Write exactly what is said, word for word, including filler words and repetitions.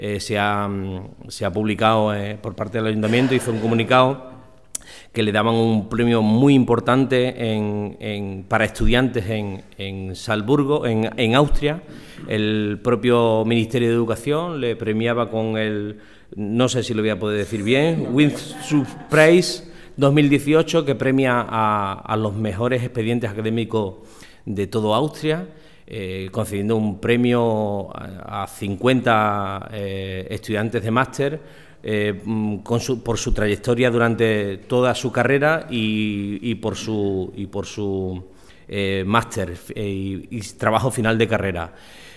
eh, se, ha, se ha publicado eh, por parte del Ayuntamiento, hizo un comunicado que le daban un premio muy importante en, en, para estudiantes en, en Salzburgo, en, en Austria. El propio Ministerio de Educación le premiaba con el, no sé si lo voy a poder decir bien, Windsurpreis dos mil dieciocho, que premia a, a los mejores expedientes académicos de todo Austria, eh, concediendo un premio a, a cincuenta eh, estudiantes de máster, Eh, con su, por su trayectoria durante toda su carrera y, y por su, y por su eh, máster eh, y, y trabajo final de carrera.